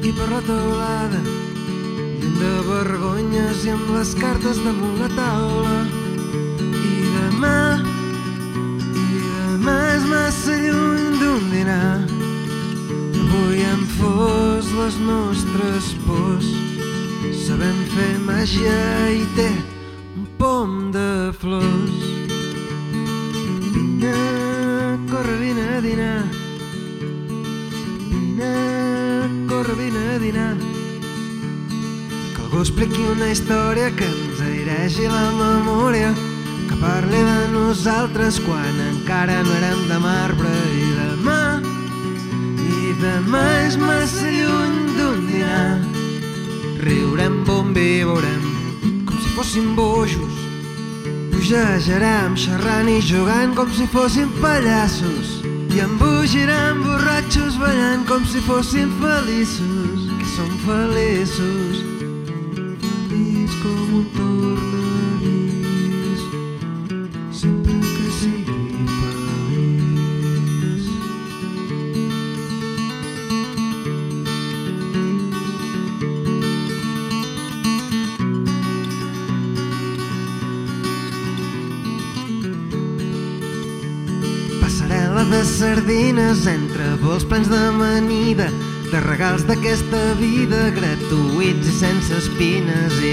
i per la teulada, lluny de vergonyes i amb les cartes damunt la taula. I demà és massa lluny d'un dinar. Avui hem fos les nostres pors. Sabem fer màgia i té un pom de flors. Vine, corre, vine a dinar. Vine, corre, vine a dinar. Que algú expliqui una història que ens airegi la memòria, que parli de nosaltres quan encara no érem de marbre. I demà és massa lluny d'un dinar. Riurem bon vi, veurem com si fóssim bojos. Pugejarem xerrant i jugant com si fóssim pallassos. I embogirem borratxos ballant com si fóssim feliços. Que som feliços, feliç com un tornavís, sempre que sigui feliç. Passarel·la de sardines entre vols plens d'amanida, de regals d'aquesta vida gratuïts i sense espines. I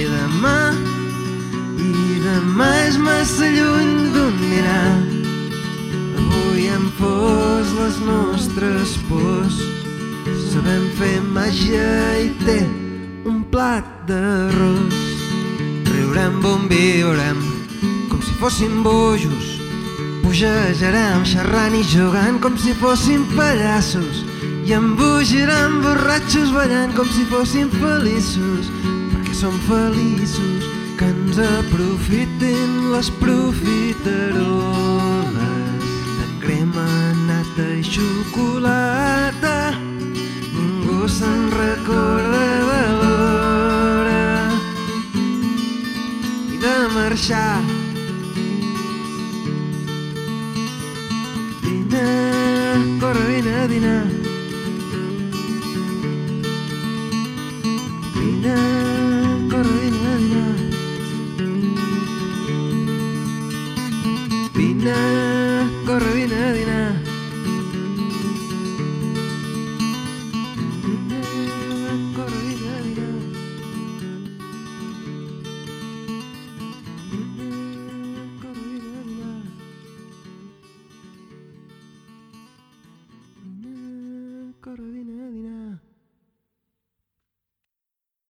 demà és massa lluny d'un dinar. Avui hem fos les nostres pors. Sabem fer màgia i té un plat d'arròs. Riurem bon vi, veurem com si fóssim bojos. Pugejarem xerrant i jugant com si fóssim pallassos. I embogirem borratxos ballant com si fóssim feliços, perquè som feliços. Que ens aprofitin les profiteroles de crema, nata i xocolata. Ningú se'n recorda de l'hora i de marxar. Vine, corre, vine a dinar. Vine, corre, vine a dinar. Vine, corre, vine a dinar.